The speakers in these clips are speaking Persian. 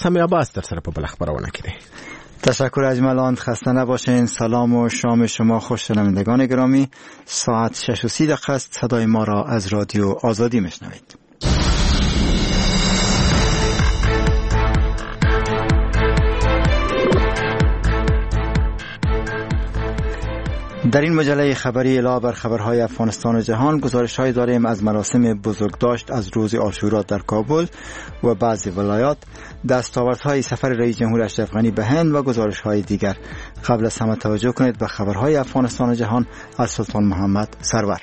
سمی عباس در سر بل خبرونه کده. تشکر اجملان، خسته نباشین. سلام و شام شما خوش شنوندگان گرامی. ساعت 6:30 است. صدای ما را از رادیو آزادی میشنوید. در این مجله خبری علاوه بر خبرهای افغانستان و جهان، گزارش‌های داریم از مراسم بزرگداشت از روز عاشورا در کابل و بعضی ولایات، دستاوردهای سفر رئیس جمهور اشرف غنی به هند و گزارش‌های دیگر. قبل از همه توجه کنید به خبرهای افغانستان و جهان از سلطان محمد سرور.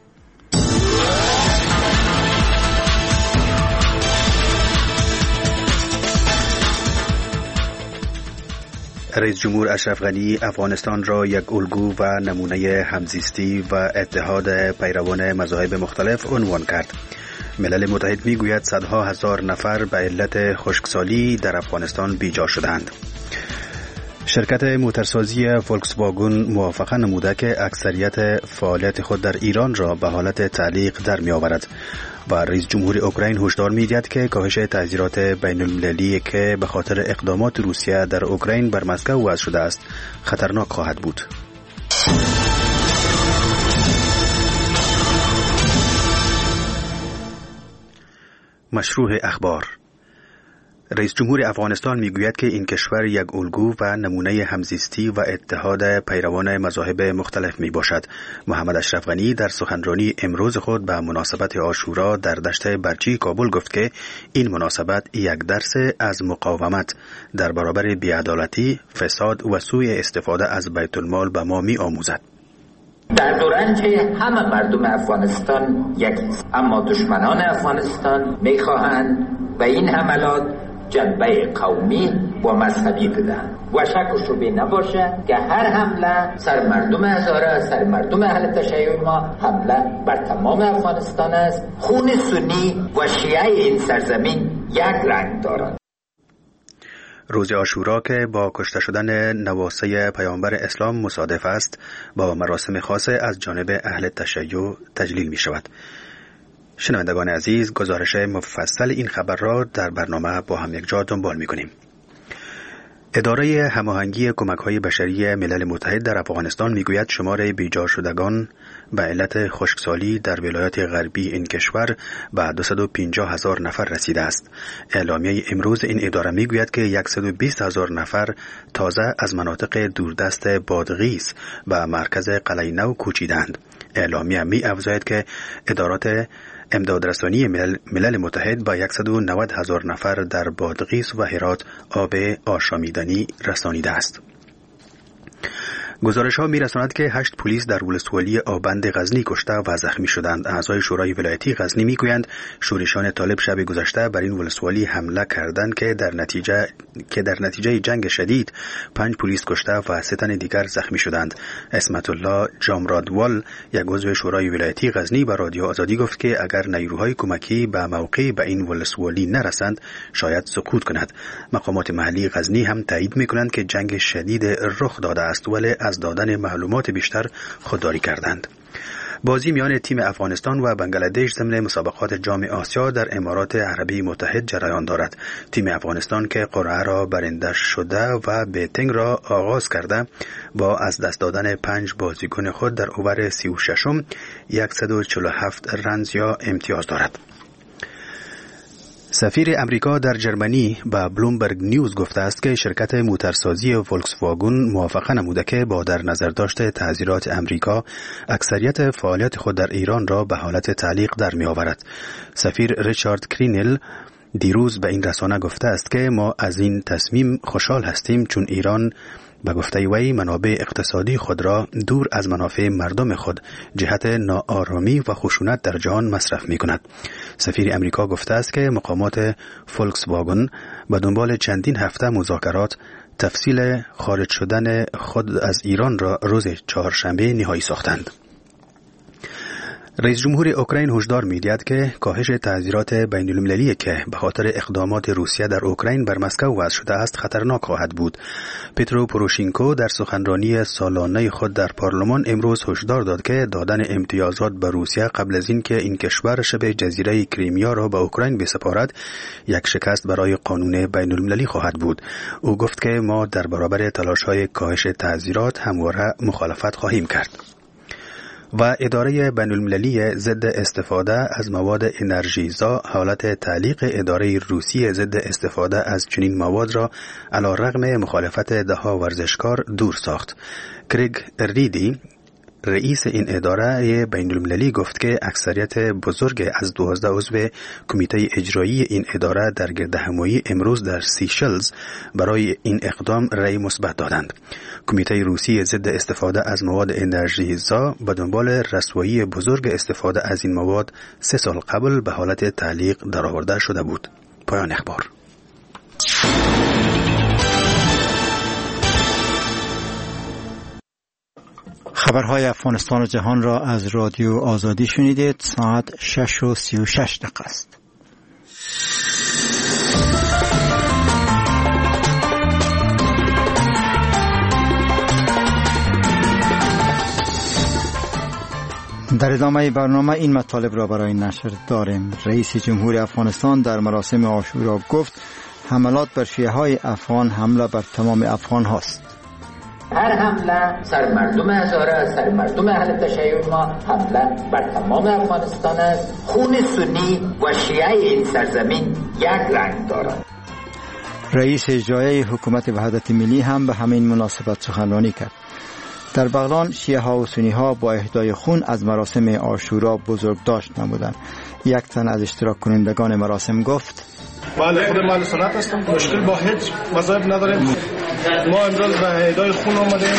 رئیس جمهور اشرف غنی افغانستان را یک الگو و نمونه همزیستی و اتحاد پیروان مذاهب مختلف عنوان کرد. ملل متحد میگوید صدها هزار نفر به علت خشکسالی در افغانستان بیجا شدند. شرکت موترسازی فولکس واگن موافقه نموده که اکثریت فعالیت خود در ایران را به حالت تعلیق در می آورد و رئیس جمهور اوکراین هشدار می‌دهد که کاهش تحذیرات بین المللی که به خاطر اقدامات روسیه در اوکراین بر مسکو وضع شده است خطرناک خواهد بود. مشروع اخبار. رئیس جمهور افغانستان میگوید که این کشور یک الگو و نمونه همزیستی و اتحاد پیروان مذاهب مختلف می باشد. محمد اشرف غنی در سخنرانی امروز خود به مناسبت عاشورا در دشت برچی کابل گفت که این مناسبت یک درس از مقاومت در برابر بی‌عدالتی، فساد و سوء استفاده از بیت المال به ما می آموزد. در دوران که همه مردم افغانستان یکیست، اما دشمنان افغانستان میخواهند و این حملات جنبه قومی و مذهبی بدن و شک و شبهه نباشه که هر حمله سر مردم هزاره، سر مردم اهل تشیع ما حمله بر تمام افغانستان است. خون سنی و شیعه این سرزمین یک رنگ دارد. روز عاشورا که با کشته شدن نواسه پیامبر اسلام مصادف است، با مراسم خاص از جانب اهل تشیع تجلیل می شود. شنوندگان عزیز، گزارش مفصل این خبر را در برنامه با هم یک جا دنبال می کنیم. اداره هماهنگی کمک‌های بشری ملل متحد در افغانستان میگوید شمار بیجا شدگان به علت خشکسالی در ولایات غربی این کشور به 250,000 نفر رسیده است. اعلامیه امروز این اداره میگوید که 120,000 نفر تازه از مناطق دوردست بادغیس به مرکز قلعه نو کوچیدند. اعلامیه می‌افزاید که ادارات امدادرسانی ملل متحد با 190,000 نفر در بادغیس و هرات آب آشامیدنی رسانیده است. گزارش ها می رساند که 8 پلیس در ولسوالی آبند غزنی کشته و زخمی شدند. اعضای شورای ولایتی غزنی می گویند شورشان طالب شب گذشته بر این ولسوالی حمله کردند که در نتیجه جنگ شدید 5 پلیس کشته و 3 تن دیگر زخمی شدند. اسمت الله جامرادوال، یک عضو شورای ولایتی غزنی، به رادیو آزادی گفت که اگر نیروهای کمکی به موقع به این ولسوالی نرسند شاید سقوط کند. مقامات محلی غزنی هم تایید می کنند که جنگ شدید رخ داده است ولی از دادن معلومات بیشتر خودداری کردند. بازی میان تیم افغانستان و بنگلادش ضمن مسابقات جام آسیا در امارات عربی متحد جریان دارد. تیم افغانستان که قرعه را برنده شده و بیتینگ را آغاز کرده با از دست دادن 5 بازیکن خود در اوور 36م 147 رنز یا امتیاز دارد. سفیر امریکا در جرمنی به بلومبرگ نیوز گفته است که شرکت موترسازی فولکس واگن موافقه نموده که با در نظر داشت تحذیرات امریکا اکثریت فعالیت خود در ایران را به حالت تعلیق در می آورد. سفیر ریچارد کرینل دیروز به این رسانه گفته است که ما از این تصمیم خوشحال هستیم چون ایران به گفته وی منابع اقتصادی خود را دور از منافع مردم خود جهت ناآرامی و خشونت در جهان مصرف می کند. سفیر امریکا گفته است که مقامات فولکس واگن به دنبال چندین هفته مذاکرات تفصیل خارج شدن خود از ایران را روز چهارشنبه نهایی ساختند. رئیس جمهور اوکراین هشدار می‌دهد که کاهش تعذیرات بین‌المللی که به خاطر اقدامات روسیه در اوکراین بر مسکو وضع شده است خطرناک خواهد بود. پترو پوروشینکو در سخنرانی سالانه خود در پارلمان امروز هشدار داد که دادن امتیازات به روسیه قبل از اینکه این کشور شبه جزیره کریمیا را به اوکراین بسپارد یک شکست برای قانون بین‌المللی خواهد بود. او گفت که ما در برابر تلاش‌های کاهش تعذیرات همواره مخالفت خواهیم کرد. و اداره بین‌المللی ضد استفاده از مواد انرژیزا حالت تعلیق اداره روسی ضد استفاده از چنین مواد را علی‌رغم مخالفت ده‌ها ورزشکار دور ساخت. کریگ ریدی رئیس این اداره بین‌المللی گفت که اکثریت بزرگ از 12 عضو کمیته اجرایی این اداره در گردهمایی امروز در سیشلز برای این اقدام رأی مثبت دادند. کمیته روسی ضد استفاده از مواد انرژیزا به دنبال رسوایی بزرگ استفاده از این مواد 3 سال قبل به حالت تعلیق درآورده شده بود. پایان اخبار. خبرهای افغانستان و جهان را از رادیو آزادی شنیدید. ساعت 6:36 است. در ادامه برنامه این مطالب را برای نشر داریم. رئیس جمهور افغانستان در مراسم عاشورا گفت حملات بر شیعه های افغان حمله بر تمام افغان هاست. هر حمله سر مردم هزاره، سر مردم اهل تشیع ما حمله بر تمام افغانستان است. خون سنی و شیعه این سرزمین یک رنگ دارد. رئیس اجرایی حکومت وحدت ملی هم به همین مناسبت سخنرانی کرد. در بغلان شیعه ها و سنی ها با اهدای خون از مراسم عاشورا بزرگداشت نمودند. یک تن از اشتراک کنندگان مراسم گفت: بله، خود من سنت هستم، مشکل با هیچ مذهب نداریم. ما امروز به اهدای خون آمدیم.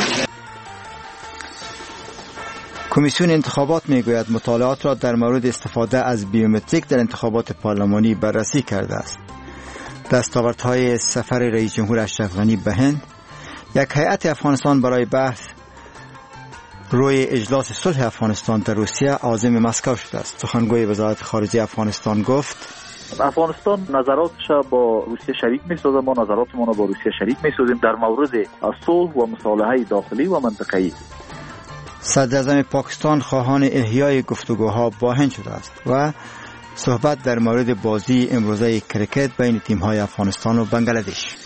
کمیسیون انتخابات میگوید مطالعات را در مورد استفاده از بیومتریک در انتخابات پارلمانی بررسی کرده است. دستاوردهای سفر رئیس جمهور اشرف غنی به هند. یک هیئت افغانستان برای بحث روی اجلاس صلح افغانستان در روسیه عازم مسکو شده است. سخنگوی وزارت خارجه افغانستان گفت: افغانستان نظراتش با روسیه شریک می‌سازه، ما نظراتمون را با روسیه شریک می‌سازیم در مورد صلح و مصالحه داخلی و منطقه‌ای. صدر اعظم پاکستان خواهان احیای گفتگوها با هند شده است و صحبت در مورد بازی امروزه کرکت بین تیم‌های افغانستان و بنگلادش.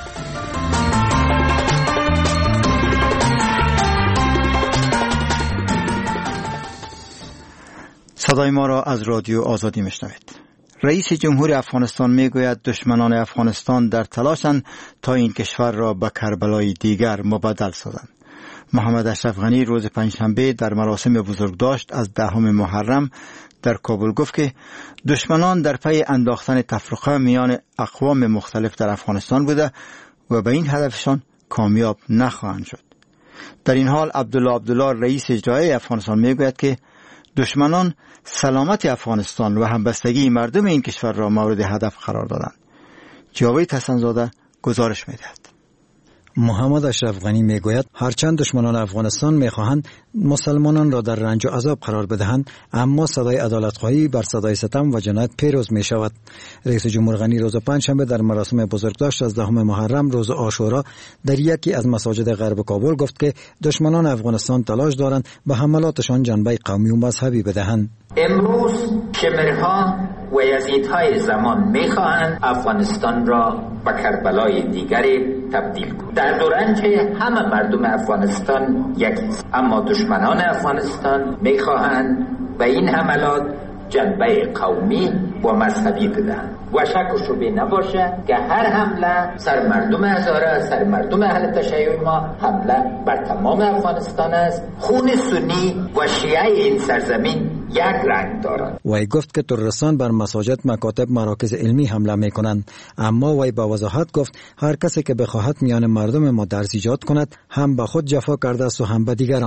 صدای ما را از رادیو آزادی میشنوید. رئیس جمهور افغانستان میگوید دشمنان افغانستان در تلاشند تا این کشور را به کربلای دیگر مبدل سازند. محمد اشرف غنی روز پنجشنبه در مراسم بزرگداشت از 10 محرم در کابل گفت که دشمنان در پی انداختن تفرقه میان اقوام مختلف در افغانستان بوده و به این هدفشان کامیاب نخواهند شد. در این حال عبدالله رئیس اجرایی افغانستان میگوید که دشمنان سلامت افغانستان و همبستگی مردم این کشور را مورد هدف قرار دادند. جاوید حسن‌زاده گزارش می‌دهد. محمد اشرف غنی میگوید هرچند دشمنان افغانستان میخواهند مسلمانان را در رنج و عذاب قرار بدهند، اما صدای عدالت‌خواهی بر صدای ستم و جنایت پیروز می شود. رئیس جمهور غنی روز پنجشنبه در مراسم بزرگداشت از 10 محرم روز عاشورا در یکی از مساجد غرب کابل گفت که دشمنان افغانستان تلاش دارند به حملاتشان جنبه قومی و مذهبی بدهند. امروز شمرها و یزیدهای زمان میخواهند افغانستان را به کربلای دیگری تبدیل کنند. درد و رنج همه مردم افغانستان یکیست، اما دشمنان افغانستان میخواهند به این حملات جنبه قومی و مذهبی بدهند و شک و شبهه نباشه که هر حمله سر مردم هزاره، سر مردم اهل تشیع ما حمله بر تمام افغانستان است. خون سنی و شیعه این سرزمین یک رنگ دارد. وی گفت که تروریستان بر مساجد، مکاتب، مراکز علمی حمله میکنند، اما وی با وضاحت گفت هر کسی که بخواهد میان مردم ما درز ایجاد کند هم به خود جفا کرده است و هم به دیگران.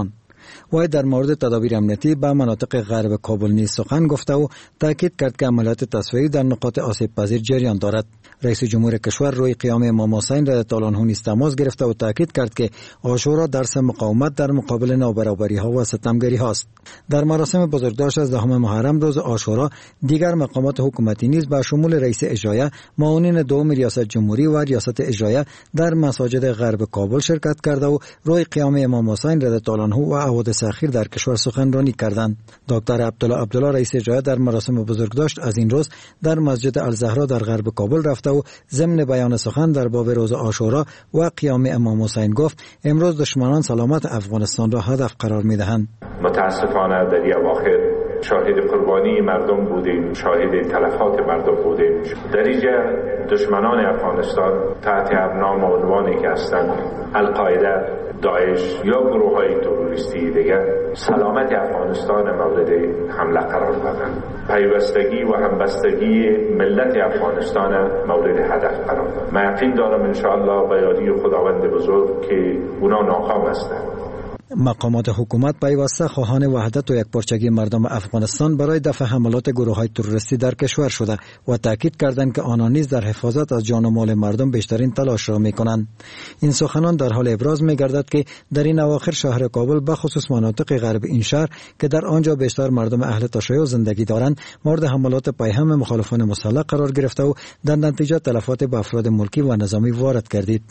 وی در مورد تدابیر امنیتی به مناطق غرب کابل نیز سخن گفته و تاکید کرد که عملیات تصفیه‌ای در نقاط آسیب پذیر جریان دارد. رئیس جمهور کشور روی قیام امام حسین رضی الله عنه نیز تماس گرفته و تاکید کرد که عاشورا درس مقاومت در مقابل نابرابری‌ها و ستمگری‌ها است. در مراسم بزرگداشت از 10 محرم روز عاشورا دیگر مقامات حکومتی نیز به شمول رئیس اجرایی، معاونین دوم ریاست جمهوری و ریاست اجرایی در مساجد غرب کابل شرکت کرده و روی قیام امام حسین رضی الله عنه و حوادث اخیر در کشور سخنرانی کردند. دکتر عبدالله رئیس اجرایی در مراسم بزرگداشت از این روز در مسجد الزهرا در غرب کابل رفته و ضمن بیان سخن در باب روز عاشورا و قیام امام حسین گفت امروز دشمنان سلامت افغانستان را هدف قرار می‌دهند. متاسفانه در این اواخر شاهد قربانی مردم بودیم، شاهد تلفات مردم بودیم. در اینجا دشمنان افغانستان تحت هر نام و عنوانی که هستند، القاعده، داعش یا گروه های تروریستی دیگر، سلامت افغانستان مورد حمله قرار دادند. پیوستگی و همبستگی ملت افغانستان مورد هدف قرار داد. من یقین دارم انشاءالله به یاری خداوند بزرگ که اونا ناکام هستند. مقامات حکومت پیوسته خواهان وحدت و یکپارچگی مردم افغانستان برای دفع حملات گروه‌های تروریستی در کشور شده و تاکید کردند که آنان نیز در حفاظت از جان و مال مردم بیشترین تلاش را می‌کنند. این سخنان در حال ابراز می‌گردد که در این اواخر شهر کابل به خصوص مناطق غرب این شهر که در آنجا بیشتر مردم اهل تشیع زندگی دارند مورد حملات پیهم مخالفان مسلح قرار گرفته و در نتیجه تلفات به افراد ملکی و نظامی وارد گردید.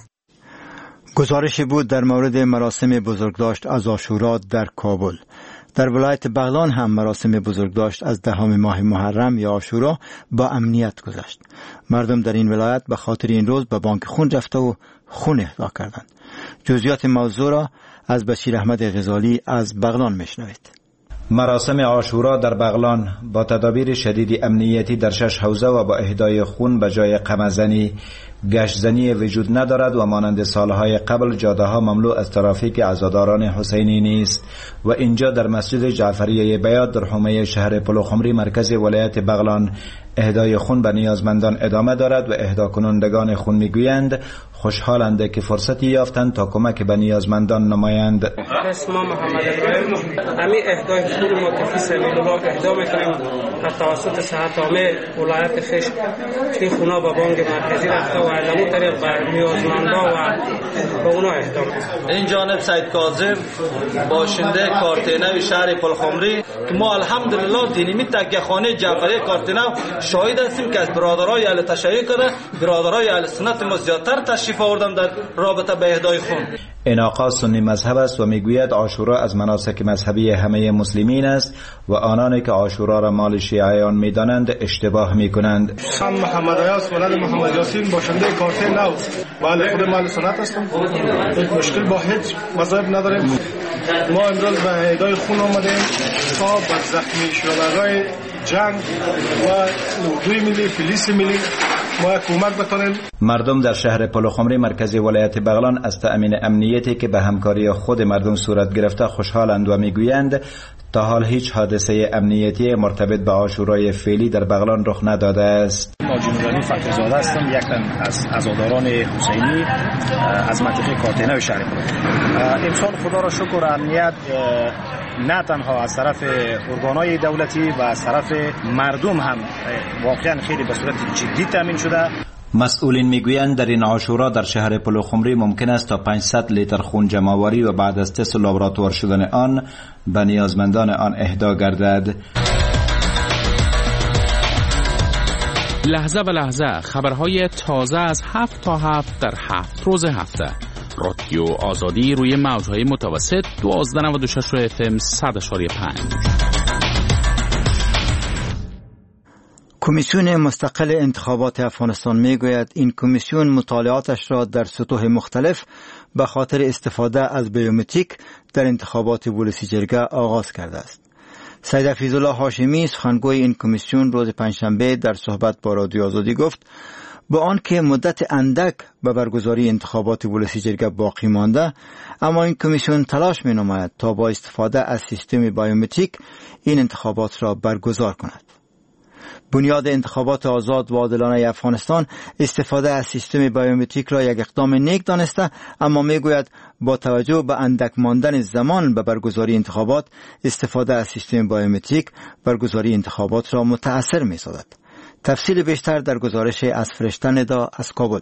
گزارشی بود در مورد مراسم بزرگداشت از عاشورا در کابل. در ولایت بغلان هم مراسم بزرگداشت از 10 ماه محرم یا عاشورا با امنیت گذشت. مردم در این ولایت به خاطر این روز به بانک خون رفته و خون اهدا کردند. جزئیات موضوع را از بشیر احمد غزالی از بغلان میشنوید. مراسم عاشورا در بغلان با تدابیر شدید امنیتی در 6 حوزه و با اهدای خون به جای قمه‌زنی، گشتزنی وجود ندارد و مانند سالهای قبل جاده ها مملو از ترافیک عزاداران حسینی نیست و اینجا در مسجد جعفریه بیات در حومه شهر پلوخمری مرکز ولایت بغلان اهدای خون به نیازمندان ادامه دارد و اهدا کنندگان خون میگویند خوشحالند که فرصتی یافتند تا کمک به نیازمندان نمایند. اسم محمد ابراهیم، همین اهدای خون ما که فی سبیل الله اهدا میکنیم از توسط صحت عامه ولایت خش این خونا به بانک مرکزی رفته و از همون طریق به نیازمندان و به اونا اهدا میکنیم. این جانب سید کاظم باشنده کارتینه شهر پلخمری که ما الحمدلله دینیمی تکیه خانه جعفری کارتینه شاهد هستیم که از برادرای اهل تشیع کرده برادرای اهل سنت ما زیادتر تشریف آوردن در رابطه به اهدای خون. این آقا سنی مذهب است و میگوید عاشورا از مناسک مذهبی همه مسلمین است و آنانی که عاشورا را مال شیعیان میدانند اشتباه میکنند. من محمد ایاس ولد محمد یاسین باشنده کارتین نو و خود مال سنت هستم. مشکل با هیچ مذهب نداریم. ما امروز به اهدای خون آمدیم تا به زخمی شدگان جنگ و اردوی ملی پلیس ملی ما کمک بکنیم. مردم در شهر پلوخمری مرکز ولایت بغلان از تأمین امنیتی که به همکاری خود مردم صورت گرفته خوشحالند و میگویند تا حال هیچ حادثه امنیتی مرتبط به عاشورای فعلی در بغلان رخ نداده است. حاجی نورانی فخرزاده هستم، یکم از عزاداران حسینی از منطقه کارتینه شهر پلوخمری. امسال خدا را شکر امنیت نه تنها از طرف ارگانهای دولتی و از طرف مردم هم واقعا خیلی به صورت جدی تامین شده. مسئولین میگویند در این عاشورا در شهر پلوخمری ممکن است تا 500 لیتر خون جمع‌آوری و بعد از تست لابراتوار شدن آن به نیازمندان آن اهدا گردد. لحظه به لحظه خبرهای تازه از 7 تا 7 در 7 روز هفته. رادیو آزادی روی موج‌های متوسط 1296 FM 100.5. کمیسیون مستقل انتخابات افغانستان میگوید این کمیسیون مطالعاتش را در سطوح مختلف به خاطر استفاده از بیومتریک در انتخابات ولسی جرگه آغاز کرده است. سید حفیظالله هاشمی سخنگوی این کمیسیون روز پنجشنبه در صحبت با رادیو آزادی گفت با آنکه مدت اندک به برگزاری انتخابات ولسی جرگه باقی مانده، اما این کمیسیون تلاش می نماید تا با استفاده از سیستم بیومتریک این انتخابات را برگزار کند. بنیاد انتخابات آزاد و عادلانه افغانستان استفاده از سیستم بیومتریک را یک اقدام نیک دانسته، اما میگوید با توجه به اندک ماندن زمان به برگزاری انتخابات، استفاده از سیستم بیومتریک برگزاری انتخابات را متأثر می‌سازد. تفصیل بیشتر در گزارش از فرشته ندا از کابل.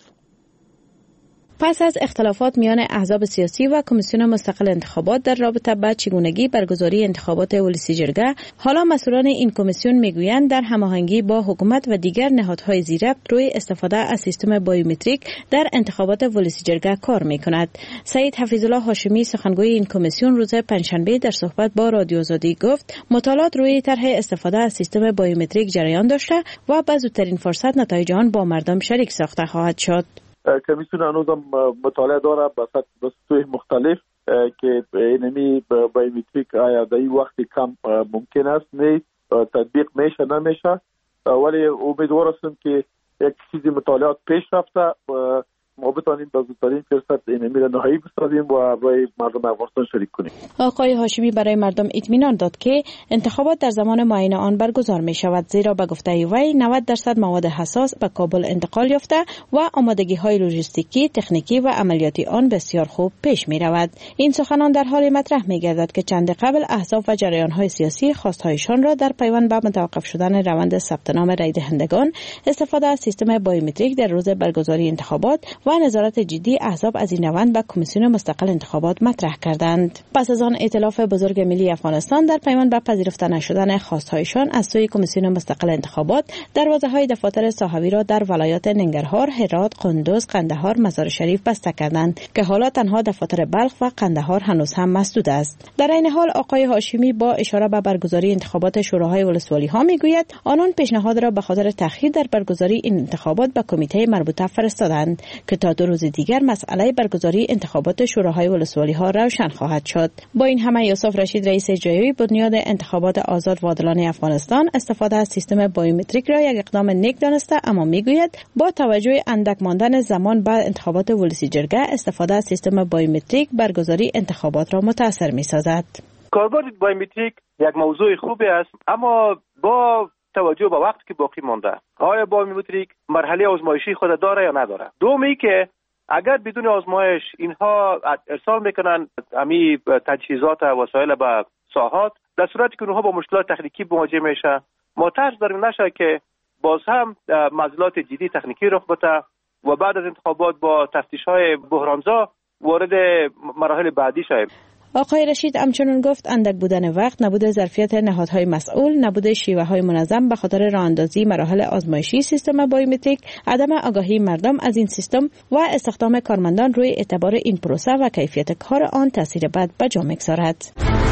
پس از اختلافات میان احزاب سیاسی و کمیسیون مستقل انتخابات در رابطه با چگونگی برگزاری انتخابات ولسی جرگه، حالا مسئولان این کمیسیون میگویند در هماهنگی با حکومت و دیگر نهادهای زیربط روی استفاده از سیستم بیومتریک در انتخابات ولسی جرگه کار میکند. سید حفیظالله هاشمی سخنگوی این کمیسیون روز پنجشنبه در صحبت با رادیو آزادی گفت مطالعات روی طرح استفاده از سیستم بیومتریک جریان داشته و به زودترین فرصت نتایج آن با مردم شریک ساخته خواهد شد. کمیسیون هنوزم مطالعه داره به سطوح مختلف که اینمی بیومتریک آیا در این وقت کم ممکن است نه تطبیق میشه نمیشه، ولی امیدوار هستم که یک چیزی مطالعات پیش رفته و ما بتانیم به زودترین فرصت اینمی را نهایی بسازیم و برای مردم افغانستان شریک کنیم. آقای هاشمی برای مردم اطمینان داد که انتخابات در زمان معین آن برگزار می شود، زیرا به گفته وی 90% مواد حساس به کابل انتقال یافته و آمادگی های لوجستیکی، تکنیکی و عملیاتی آن بسیار خوب پیش می رود. این سخنان در حال مطرح می گردد که چند قبل احزاب و جریان های سیاسی خواستهایشان را در پیوند به متوقف شدن روند ثبت نام رای دهندگان، استفاده از سیستم بیومتریک در روز برگزاری انتخابات و نظارت جدی احزاب از این روند به کمیسیون مستقل انتخابات مطرح کردند. پس از آن ائتلاف بزرگ ملی افغانستان در پیوند به پذیرفته نشدن خواستهایشان از سوی کمیسیون مستقل انتخابات دروازه‌های دفاتر صاحبی را در ولایات ننگرهار، هرات، قندوز، قندهار، مزار شریف بسته کردند که حالا تنها دفاتر بلخ و قندهار هنوز هم مسدود است. در این حال آقای هاشمی با اشاره به برگزاری انتخابات شوراهای ولسوالی‌ها میگوید آنان پیشنهاد را به خاطر تأخیر در برگزاری این انتخابات به کمیته مربوطه فرستادند که تا 2 روز دیگر مسئله برگزاری انتخابات شوراهای ولسوالی‌ها روشن خواهد شد. با این همه یوسف رشید رئیس اجرایی بنیاد انتخابات آزاد و عادلانه افغانستان استفاده از سیستم بیومتریک را یک اقدام نیک دانسته، اما میگوید با توجه اندک ماندن زمان بعد انتخابات ولسی جرگه استفاده از سیستم بیومتریک برگزاری انتخابات را متأثر می‌سازد. کاربرد بیومتریک یک موضوع خوبی است، اما با توجه به وقتی که باقی مانده آیا بیومتریک مرحله آزمایشی خود داره یا نداره؟ دومی که اگر بدون آزمایش اینها ارسال میکنن امی تجهیزات و وسایل به ساحات، در صورتی که اونها با مشکلات تکنیکی مواجه میشه، ما ترس داریم نشه که باز هم معضلات جدی تکنیکی رخ بده و بعد از انتخابات با تفتیش‌های بحرانزا وارد مراحل بعدی شویم. آقای رشید همچنین گفت اندک بودن وقت، نبود ظرفیت نهادهای مسئول، نبود شیوه‌های منظم به خاطر راه‌اندازی مراحل آزمایشی سیستم بیومتریک، عدم آگاهی مردم از این سیستم و استخدام کارمندان روی اعتبار این پروسه و کیفیت کار آن تاثیر بد به جا می‌گذارد.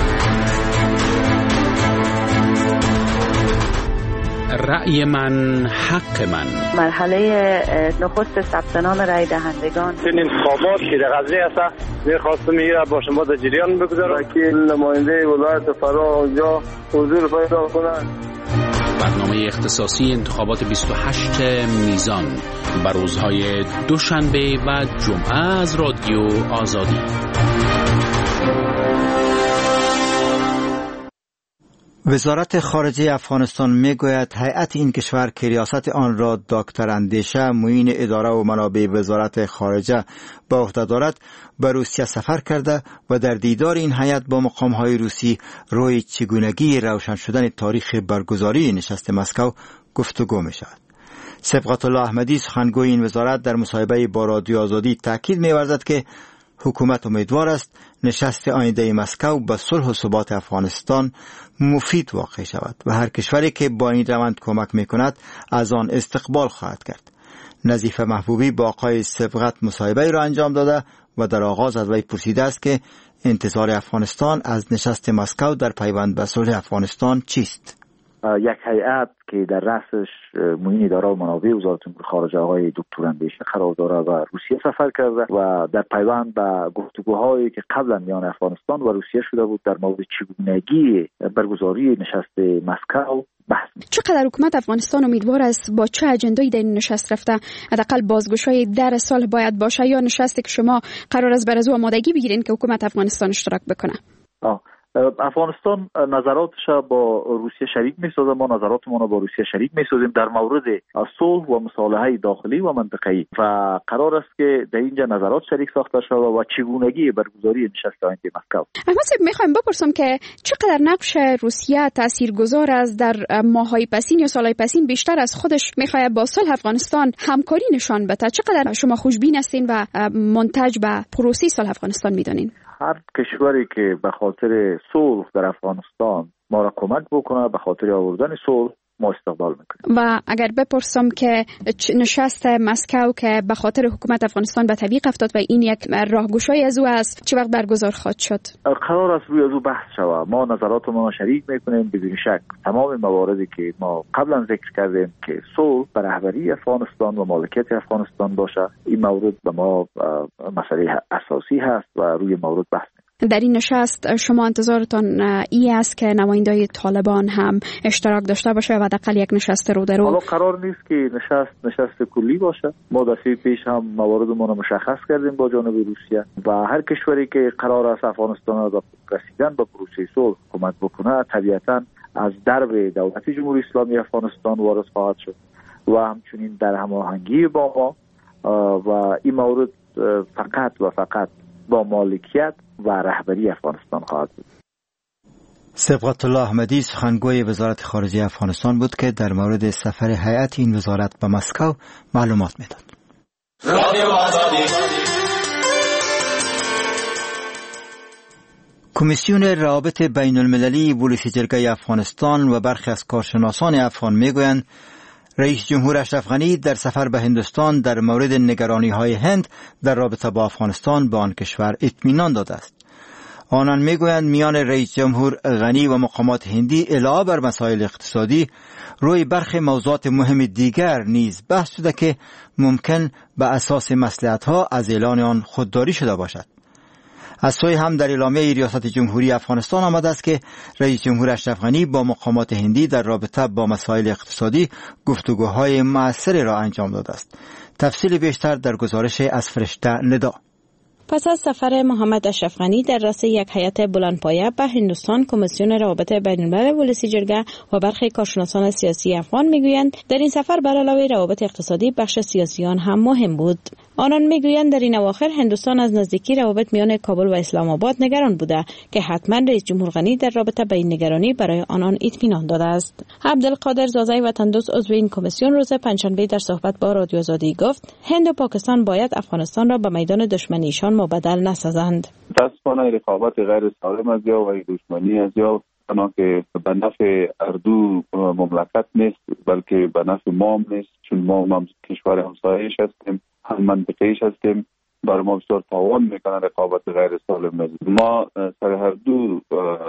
رأی من حق من. مرحله نخست ثبت نام رای دهندگان این انتخابات که در غزنی است می‌خواستم میره با شما در جریان بگذارم که نماینده ولایت فرا اونجا حضور پیدا کنند. برنامه اختصاصی انتخابات 28 میزان بر روزهای دوشنبه و جمعه از رادیو آزادی. وزارت خارجه افغانستان میگوید هیئت این کشور که ریاست آن را دکتر اندیشه معین اداره و منابع وزارت خارجه به عهده دارد به روسیه سفر کرده و در دیدار این هیئت با مقام‌های روسی روی چگونگی روشن شدن تاریخ برگزاری نشست مسکو گفتگو می‌شود. صبغت الله احمدی سخنگوی این وزارت در مصاحبه با رادیو آزادی تاکید می‌ورزد که حکومت امیدوار است نشست آینده مسکو به صلح و ثبات افغانستان مفید واقع شود و هر کشوری که با این روند کمک میکند از آن استقبال خواهد کرد. نظیفه محبوبی با آقای صبغت مصاحبه را انجام داده و در آغاز از وی پرسیده است که انتظار افغانستان از نشست مسکو در پیوند به صلح افغانستان چیست؟ یک هیئت که در رأسش معین اداره و منابع وزارت امور خارجه آقای دکتر اندیشه قرار داره و روسیه سفر کرده و در پیوند به گفتگوهایی که قبلا میان افغانستان و روسیه شده بود در مورد چگونگی برگزاری نشست مسکو بحث. چقدر حکومت افغانستان امیدوار است با چه اجندایی در این نشست رفته؟ حداقل بازگشایی در صلح باید باشه یا نشستی که شما قرار است بر از او آمادگی بگیرین که حکومت افغانستان اشتراک بکنه؟ افغانستان نظراتش با روسیه شریک می‌سازه، ما نظراتمون رو با روسیه شریک می‌سازیم در مورد صلح و مصالحه داخلی و منطقه‌ای و قرار است که در اینجا نظرات شریک ساخته شود و چگونگی برگزاری نشست آینده مسکو. احمد می‌خوایم بپرسم که چقدر نقش روسیه تاثیرگذار است در ماه‌های پسین یا سال‌های پسین بیشتر از خودش می‌خواد با صلح افغانستان همکاری نشان بده؟ چقدر شما خوشبین هستین و منتج به پروسه صلح افغانستان می‌دانین؟ هر کشوری که به خاطر صلح در افغانستان ما را کمک بکنه، به خاطر آوردن صلح ما استقبال میکنیم. و اگر بپرسم که نشست مسکو که به خاطر حکومت افغانستان به تعویق افتاد و این یک راهگشایی از او است، چه وقت برگزار خواهد شد؟ قرار است روی از او بحث شود. ما نظراتمون را شریک میکنیم بدون شک. تمام مواردی که ما قبلا ذکر کردیم که صلح به رهبری افغانستان و مالکیت افغانستان باشه، این مورد به ما مسئله اساسی هست و روی مورد بحث. در این نشست شما انتظارتان ای است که نمایندای طالبان هم اشتراک داشته باشه و حداقل یک نشست رو در رو؟ حالا قرار نیست که نشست کلی باشه. ما دفعه پیش هم مواردمون رو مشخص کردیم با جانب روسیه و هر کشوری که قرار است افغانستان را رسیدن به پروسه صلح کمک بکنه طبیعتاً از درب دولت جمهوری اسلامی افغانستان وارد خواهد شد و همچنین در هماهنگی با ما و این مورد فقط با مالکیت و رهبری افغانستان خواهد بود. صبغت الله احمدی سخنگوی وزارت خارجه افغانستان بود که در مورد سفر هیئت این وزارت به مسکو معلومات میداد. کمیسیون روابط بین المللی پلیس جرگه افغانستان و برخی از کارشناسان افغان میگویند رئیس جمهور اشرف غنی در سفر به هندوستان در مورد نگرانی‌های هند در رابطه با افغانستان به آن کشور اطمینان داده است. آنان میگویند میان رئیس جمهور غنی و مقامات هندی علاوه بر مسائل اقتصادی روی برخی موضوعات مهم دیگر نیز بحث شده که ممکن به اساس مصلحت‌ها از اعلان آن خودداری شده باشد. از سوی هم در اعلامیه ریاست جمهوری افغانستان آمده است که رئیس جمهور اشرف غنی با مقامات هندی در رابطه با مسائل اقتصادی گفتگوهای مؤثری را انجام داده است. تفصیل بیشتر در گزارش از فرشته ندا. پس از سفر محمد اشرف غنی در رأس یک هیئت بلندپایه به هندوستان، کمیسیون روابط بین الملل پلیس جرگه و برخی کارشناسان سیاسی افغان میگویند در این سفر بر علاوه روابط اقتصادی بخش سیاسیان هم مهم بود. آنان میگویند در این اواخر هندوستان از نزدیکی روابط میان کابل و اسلام آباد نگران بوده که حتما رئیس جمهور غنی در رابطه با این نگرانی برای آنان اطمینان داده است. عبدالقادر زازای وطندوست عضو این کمیسیون روز پنجشنبه در صحبت با رادیو آزادی گفت هند و پاکستان باید افغانستان را به میدان دشمنیشان مبدل نسازند. متاسفانه رقابت غیر سالم از یا و دشمنی از یا که به نفع اردو مملکت نیست بلکه به نفع ما هم نیست، چون ما هم کشور همسایه‌اش هستیم، هم منطقه‌ایش هستیم، برای ما بسیار تاوان میکنه رقابت غیر سالم. ما سر هر دو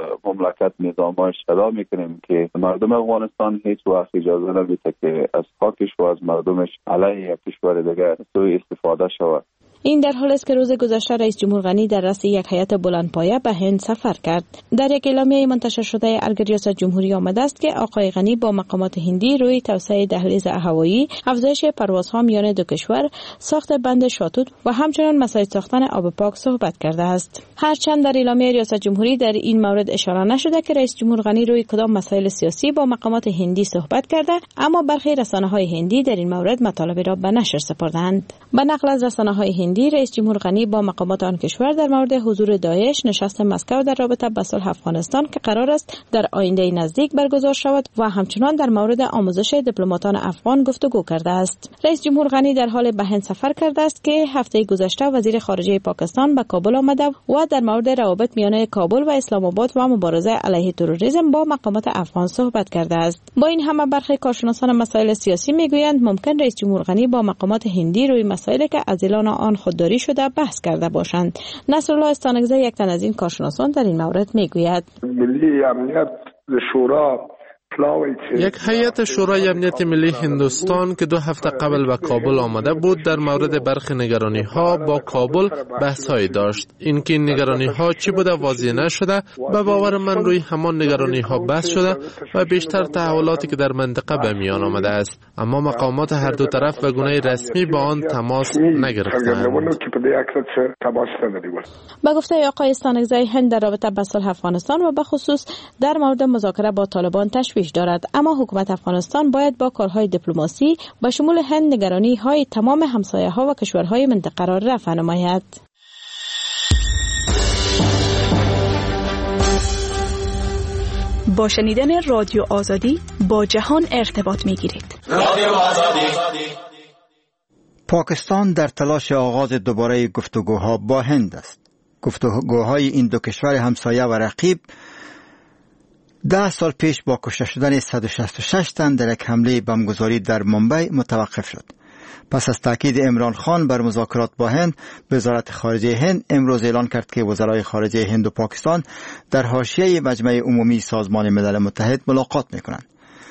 مملکت نظام‌هاش صدا میکنیم که مردم افغانستان هیچ وقت اجازه نمیده که از خاکش و از مردمش علیه یک کشور دیگر سوء استفاده شود. این در حالی است که روز گذشته رئیس جمهور غنی در رأس یک هیئت بلندپایه به هند سفر کرد. در یک اعلامیه منتشر شده از ریاست جمهوری آمده است که آقای غنی با مقامات هندی روی توسعه دهلیز هوایی، افزایش پروازها میان دو کشور، ساخت بند شاتوت و همچنین مسائل ساختن آب پاک صحبت کرده است. هرچند در اعلامیه ریاست جمهوری در این مورد اشاره نشده که رئیس جمهور غنی روی کدام مسائل سیاسی با مقامات هندی صحبت کرده، اما برخی رسانه‌های هندی در این مورد مطالبی را به نشر سپردند. به نقل از رسانه‌های هندی، رئیس جمهور غنی با مقامات آن کشور در مورد حضور داعش، نشست مسکو در رابطه با صلح افغانستان که قرار است در آینده نزدیک برگزار شود و همچنین در مورد آموزش دیپلماتان افغان گفتگو کرده است. رئیس جمهور غنی در حال به هند سفر کرده است که هفته گذشته وزیر خارجه پاکستان به کابل آمده و در مورد روابط میان کابل و اسلام آباد و مبارزه علیه تروریسم با مقامات افغان صحبت کرده است. با این همه برخی کارشناسان مسائل سیاسی میگویند ممکن رئیس جمهور غنی با مقامات هندی روی مسائلی که از اعلان آن خودداری شده بحث کرده باشند. نصرالله استانگزه یک تن از این کارشناسان در این مورد میگوید ملی امنیت شورا یک هیئت شورای امنیت ملی هندوستان که 2 هفته قبل به کابل آمده بود در مورد برخی نگرانی ها با کابل بحث های داشت. اینکه این نگرانی ها چی بوده واضح نشده. به باور من روی همان نگرانی ها بحث شده و بیشتر تحولاتی که در منطقه به میان آمده است، اما مقامات هر دو طرف به گونه رسمی با آن تماس نگرفتند. با گفته آقای استانگزای، هند در رابطه با صلح افغانستان و به خصوص در مورد مذاکره با طالبان تشویش دارد، اما حکومت افغانستان باید با کارهای دیپلماسی با شمول هند نگرانی های تمام همسایه ها و کشورهای منطقه را رفع نماید. با شنیدن رادیو آزادی با جهان ارتباط می‌گیرید. رادیو آزادی. پاکستان در تلاش آغاز دوباره گفتگوها با هند است. گفتگوهای این دو کشور همسایه و رقیب 10 سال پیش با کشته شدن 166 تن در یک حمله بمبگذاری در ممبئی متوقف شد. پس از تاکید عمران خان بر مذاکرات با هند، وزارت خارجه هند امروز اعلان کرد که وزرای خارجه هند و پاکستان در حاشیه مجمع عمومی سازمان ملل متحد ملاقات می‌کنند.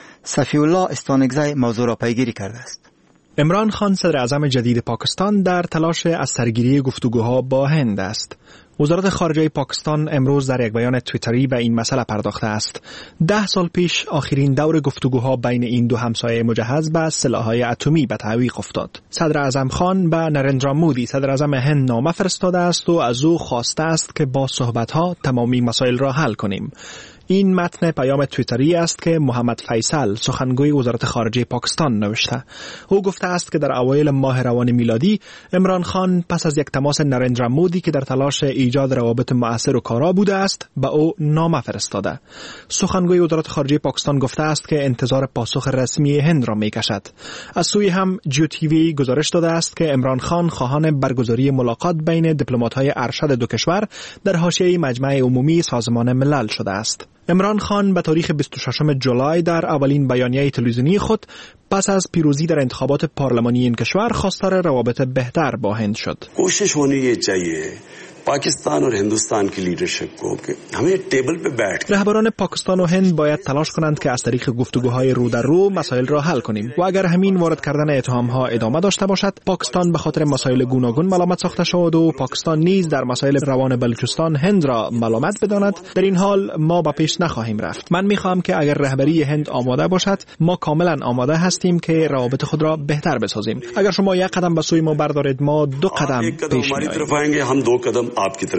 صفی الله استانگزای موضوع را پیگیری کرده است. عمران خان صدر اعظم جدید پاکستان در تلاش از سرگیری گفتگوها با هند است. وزارت خارجه پاکستان امروز در یک بیان توییتری به این مسئله پرداخته است. 10 سال پیش آخرین دور گفتگوها بین این دو همسایه مجهز به سلاح‌های اتمی به تعویق افتاد. صدر اعظم خان به نریندرا مودی صدر اعظم هند نامه فرستاده است و از او خواسته است که با صحبت‌ها تمامی مسائل را حل کنیم. این متن پیام توییتری است که محمد فیصل سخنگوی وزارت خارجه پاکستان نوشته. او گفته است که در اوایل ماه روان میلادی عمران خان پس از یک تماس نریندرا مودی که در تلاش ایجاد روابط مؤثر و کارا بوده است به او نامه فرستاده. سخنگوی وزارت خارجه پاکستان گفته است که انتظار پاسخ رسمی هند را میکشد. از سوی هم جیو تی وی گزارش داده است که عمران خان خواهان برگزاری ملاقات بین دیپلمات‌های ارشد دو کشور در حاشیه مجمع عمومی سازمان ملل شده است. عمران خان به تاریخ 26 جولای در اولین بیانیه تلویزیونی خود پس از پیروزی در انتخابات پارلمانی این کشور خواستار روابط بهتر با هند شد. کوشش होनी चाहिए पाकिस्तान और हिंदुस्तान की लीडरशिप को कि हमें टेबल पे बैठ رهبران پاکستان و هند باید تلاش کنند که از طریق گفتگوهای رو در رو مسائل را حل کنیم و اگر همین وارد کردن اتهام‌ها ادامه داشته باشد، پاکستان به خاطر مسائل گوناگون ملامت ساخته شود و پاکستان نیز در مسائل روان بلوچستان هند را ملامت بداند، در این حال ما به پیش نخواهیم رفت. من می‌خواهم که اگر رهبری هند آماده باشد، ما کاملا آماده هستیم که روابط خود را بهتر بسازیم. اگر شما یک قدم به سوی ما بردارید، ما 2 قدم پیش می‌آییم.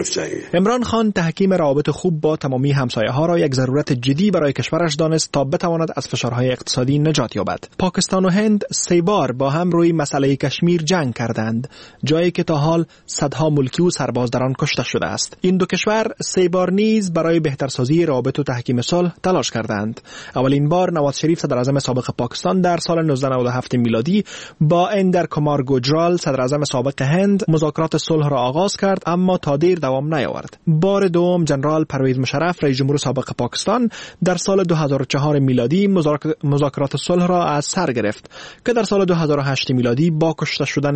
عمران خان تحکیم روابط خوب با تمامی همسایه‌ها را یک ضرورت جدی برای کشورش دانست تا بتواند از فشارهای اقتصادی نجات یابد. پاکستان و هند 3 بار با هم روی مسئله کشمیر جنگ کردند، جایی که تا حال صدها ملکی و سرباز در آن کشته شده است. این دو کشور 3 بار نیز برای بهترسازی روابط و تحکیم صلح تلاش کردند. اولین بار نواز شریف صدر اعظم سابق پاکستان در سال 1997 میلادی با اندر کمار گوجرال صدر اعظم سابق هند مذاکرات صلح را آغاز کرد، اما تا دیر دوام نیاورد. بار دوم جنرال پرویز مشرف رئیس جمهور سابق پاکستان در سال 2004 میلادی مذاکرات صلح را از سر گرفت که در سال 2008 میلادی با کشته شدن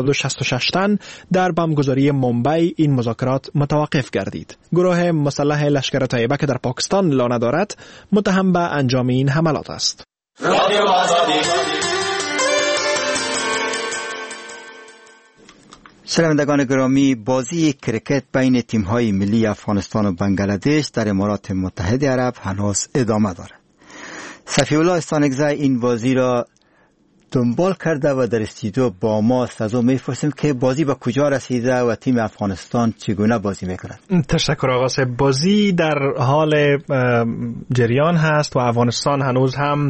166 تن در بمبگذاری ممبئی این مذاکرات متوقف گردید. گروه مسلح لشکر طیبه که در پاکستان لانه دارد متهم به انجام این حملات است. رادیو آزادی. شنوندگان گرامی، بازی کرکت بین تیم‌های ملی افغانستان و بنگلادش در امارات متحده عرب هنوز ادامه دارد. صفی الله استانگزای این بازی را دنبال کرده و در استودیو با ما از او می‌پرسیم که بازی به کجا رسیده و تیم افغانستان چگونه بازی می‌کند. تشکر آقا صاحب. بازی در حال جریان هست و افغانستان هنوز هم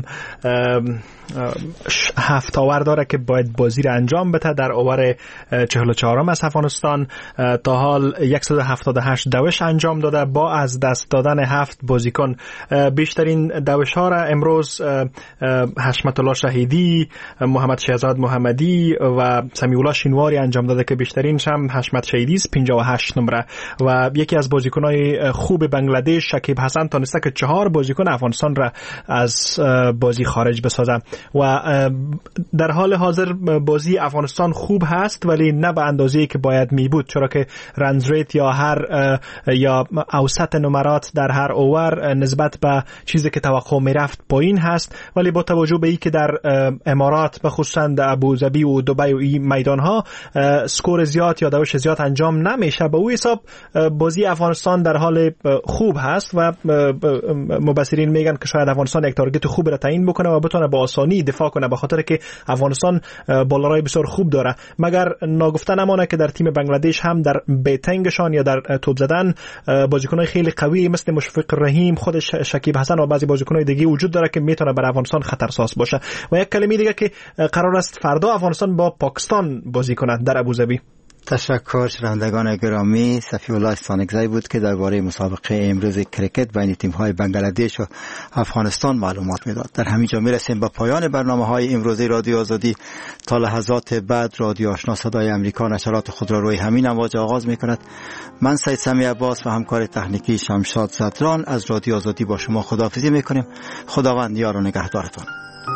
7 اوور داره که باید بازی را انجام بده. در اوور 44 از افغانستان تا حال 178 دوش انجام داده با از دست دادن 7 بازیکن. بیشترین دوش ها را امروز حشمت الله شهیدی، محمد شهزاد محمدی و سمیع الله شینواری انجام داده که بیشترینش هم حشمت شهیدی است 58 نمره و یکی از بازیکن‌های خوب بنگلادش شکیب حسن تونسته که 4 بازیکن افغانستان را از بازی خارج بسازه و در حال حاضر بازی افغانستان خوب هست ولی نه به اندازه‌ای که باید می بود، چرا که رنز ریت یا اوسط نمرات در هر اوور نسبت به چیزی که توقع می رفت پایین هست. ولی با توجه به اینکه در امارات به خصوصا در ابوظبی و دبی و این میدان ها سکور زیاد یا دوش زیاد انجام نمیشه، به اون حساب بازی افغانستان در حال خوب هست و مبصرین میگن که شاید افغانستان یک تارگت خوب را تعیین بکنه و بتونه با آسانی دفاع کنه، به خاطر که افغانستان بالرای بسیار خوب داره. مگر ناگفته نمانه که در تیم بنگلادش هم در بیتنگشان یا در توپ زدن بازیکنای خیلی قوی مثل مشفق رحیم، خودش شکیب حسن و بعضی بازیکنای دیگه وجود داره که میتونه بر افغانستان خطرساز باشه. و یک کلمه دیگه که قرار است فردا افغانستان با پاکستان بازی کند در ابوظبی. تشکر. شنوندگان گرامی، صفی الله سانگزی بود که درباره مسابقه امروز کرکت بین تیم‌های بنگلادش و افغانستان معلومات میداد. در همین جا میرسیم به پایان برنامه‌های امروزی رادیو آزادی. تا لحظات بعد رادیو آشنا صدای امریکا نشرات خود را روی همین امواج آغاز میکند. من سید سمیع عباس و همکار تکنیکی شمشاد زدران از رادیو آزادی با شما خداحافظی میکنیم. خداوند یار و نگهدارتان.